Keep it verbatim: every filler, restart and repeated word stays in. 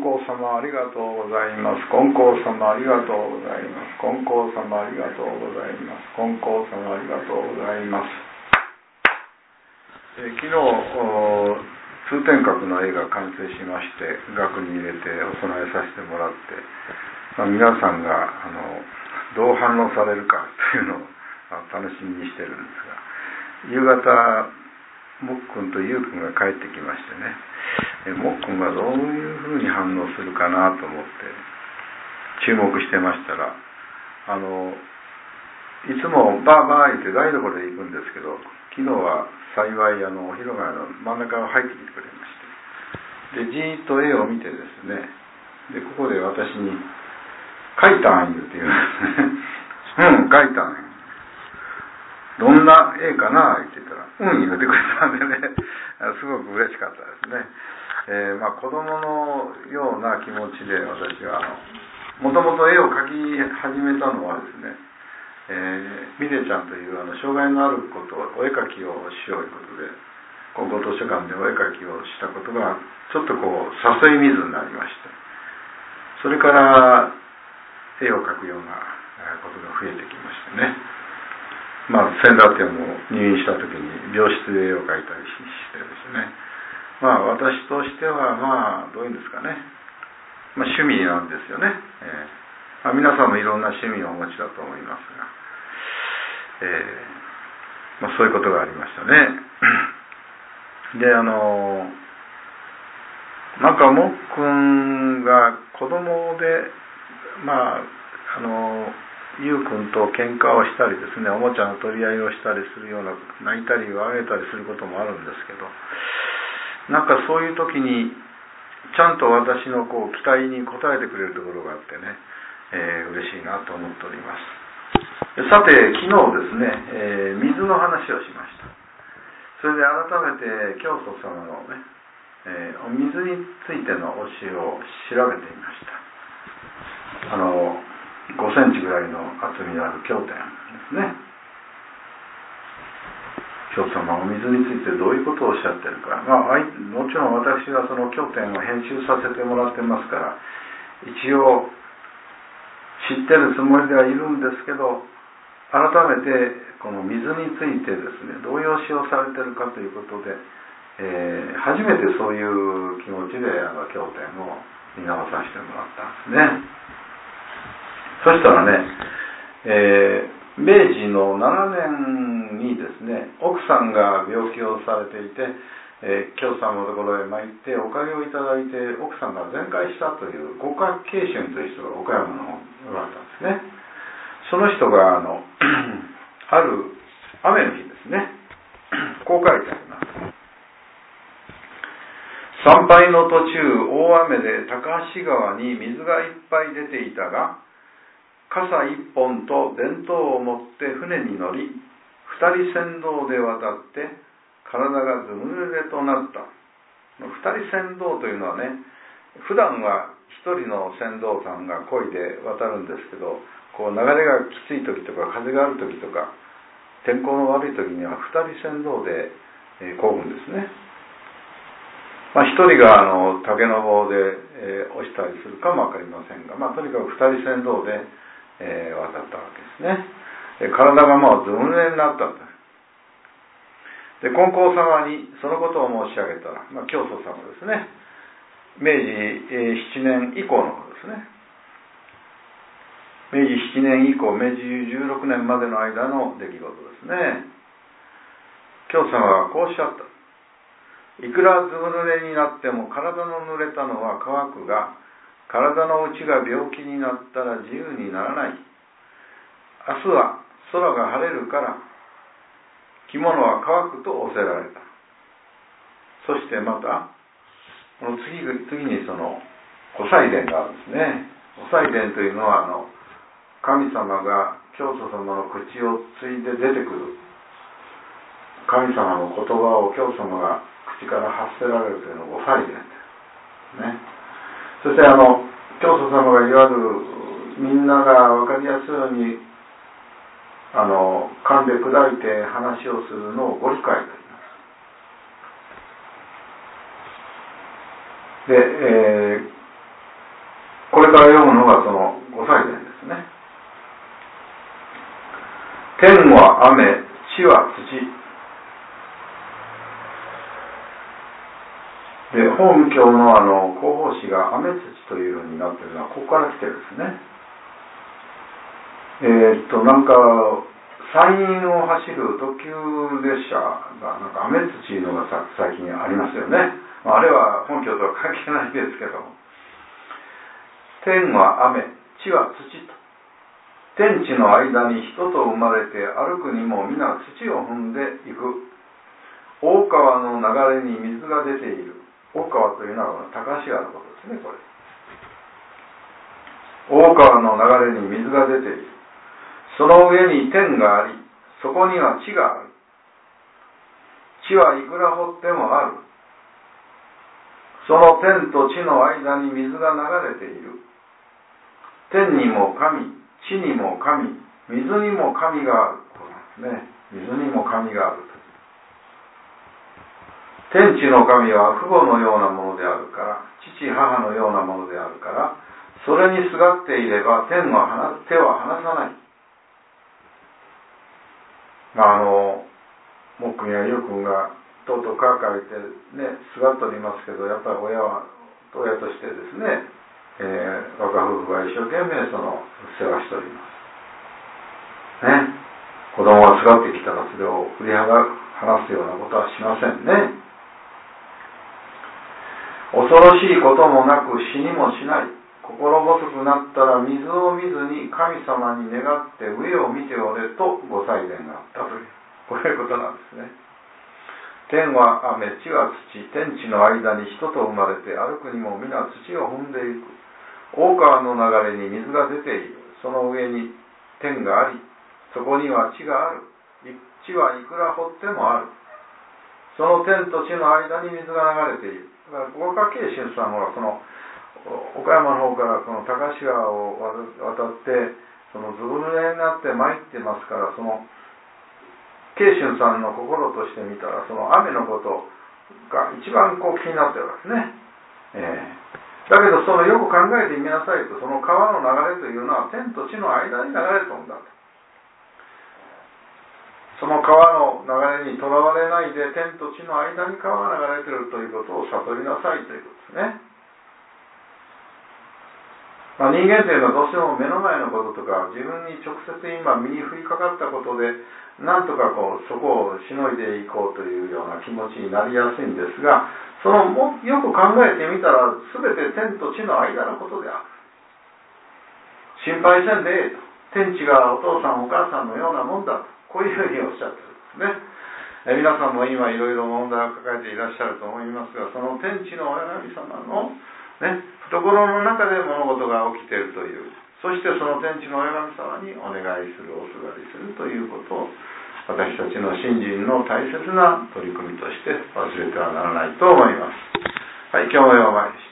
光様ありがとうございます。金光様ありがとうございます。金光様ありがとうございます。金光様ありがとうございます。えー、昨日通天閣の絵が完成しまして、額に入れてお供えさせてもらって、まあ、皆さんがあのどう反応されるかというのを楽しみにしてるんですが、夕方もっくんとゆうくんが帰ってきましてね、えもっくんがどういうふうに反応するかなと思って注目してましたら、あのいつもバーバー言って台所で行くんですけど、昨日は幸いあのお広がりの真ん中を入ってきてくれまして、でじーっと絵を見てですね、でここで私に描いたん言うて言うんですねうん描いたんどんな絵かなって言ったらうん言うてくれたんでねすごく嬉しかったですね。えー、まあ子供のような気持ちで私はもともと絵を描き始めたのはですね、えー、ミレちゃんというあの障害のある子とお絵描きをしようということで高校図書館でお絵描きをしたことがちょっとこう誘い水になりまして、それから絵を描くようなことが増えてきましてね、まあ先だっても入院した時に病室で絵を描いたりしてですね、まあ私としてはまあどういうんですかね、まあ、趣味なんですよね。えーまあ、皆さんもいろんな趣味をお持ちだと思いますが、えーまあ、そういうことがありましたね。であのなんかもっくんが子供でまああのゆうくんと喧嘩をしたりですね、おもちゃの取り合いをしたりするような、泣いたりあげたりすることもあるんですけど、なんかそういう時にちゃんと私のこう期待に応えてくれるところがあってね、えー、嬉しいなと思っております。さて昨日ですね、えー、水の話をしました。それで改めて教祖様のね、えー、お水についての教えを調べてみました。あのごセンチぐらいの厚みのある経典ですね。教祖様はお水についてどういうことをおっしゃってるか、まあ、もちろん私はその経典を編集させてもらってますから一応知ってるつもりではいるんですけど、改めてこの水についてですねどういう教えをされてるかということで、えー、初めてそういう気持ちであの経典を見直させてもらったんですね。そしたらね、えー、明治のななねんにですね、奥さんが病気をされていて、えー、教さんのところへ参っておかげをいただいて奥さんが全快したという五角慶春という人が岡山の方におられたんですね。その人があのある雨の日ですね、こう書いてあります。参拝の途中、大雨で高橋川に水がいっぱい出ていたが、傘一本と弁当を持って船に乗り、二人船頭で渡って体がずぶ濡れとなった。二人船頭というのはね、普段は一人の船頭さんが漕いで渡るんですけど、こう流れがきつい時とか風がある時とか天候の悪い時には二人船頭で漕ぐんですね。まあ、一人があの竹の棒で、えー、押したりするかもわかりませんが、まあ、とにかく二人船頭でえー、渡ったわけですね。で体がもうずぶ濡れになったんです。で金光様にそのことを申し上げたら、まあ、教祖様ですね、明治、えー、しちねん以降のことですね。明治しちねん以降、明治じゅうろくねんまでの間の出来事ですね。教祖様はこうおっしゃった。いくらずぶ濡れになっても体の濡れたのは乾くが、体の内が病気になったら自由にならない。明日は空が晴れるから着物は乾くと仰せられた。そしてまたこの 次, 次にその御祭殿があるんですね。御祭殿というのはあの神様が教祖様の口を継いで出てくる神様の言葉を教祖様が口から発せられるというのが御祭殿ですね。そしてあの教祖様がいわゆるみんなが分かりやすいようにあの噛んで砕いて話をするのをご理解と言います。で、えー、 れから読むのがその御祭殿ですね。天は雨、地は土。で、法華経のあの広報誌が雨土というようになっているのはここから来てるんですね。えー、っとなんか山陰を走る特急列車がなんか雨土のがさ最近ありますよね。あれは本教とは関係ないですけど、天は雨、地は土と。天地の間に人と生まれて歩くにも皆土を踏んでいく。大川の流れに水が出ている。大川というのは高橋川のことですね、これ。大川の流れに水が出ている。その上に天があり、そこには地がある。地はいくら掘ってもある。その天と地の間に水が流れている。天にも神、地にも神、水にも神がある。こうなんですね。水にも神がある。天地の神は父母のようなものであるから、父母のようなものであるから、それにすがっていれば天は離手は離さない。あの木君やゆう君がとうとう書かれてね、すがっておりますけど、やっぱり親は親としてですね、えー、若夫婦が一生懸命その世話しておりますね。子供がすがってきたらそれを振り離すようなことはしませんね。恐ろしいこともなく死にもしない。心細くなったら水を見ずに神様に願って上を見ておれと御祭殿があったという、こういうことなんですね。天は雨、地は土。天地の間に人と生まれて歩くにも皆土を踏んでいく。大川の流れに水が出ている。その上に天があり、そこには地がある。地はいくら掘ってもある。その天と地の間に水が流れている。だから五花慶春さんはその岡山の方からこの高橋川を渡ってそのずぶ濡れになって参ってますから、その慶春さんの心としてみたらその雨のことが一番こう気になってるわけですね。えー、だけどそのよく考えてみなさいと、その川の流れというのは天と地の間に流れ込んだと。その川の流れにとらわれないで天と地の間に川が流れているということを悟りなさいということですね。まあ、人間というのはどうしても目の前のこととか自分に直接今身に降りかかったことでなんとかこうそこをしのいでいこうというような気持ちになりやすいんですが、そのもよく考えてみたら全て天と地の間のことである。心配せんでええと。天地がお父さんお母さんのようなもんだと、こういうふうにおっしゃってるんですね。え皆さんも今いろいろ問題を抱えていらっしゃると思いますが、その天地の親神様の、ね、懐の中で物事が起きているという、そしてその天地の親神様にお願いする、おすがりするということを私たちの信心の大切な取り組みとして忘れてはならないと思います。はい、今日もお参り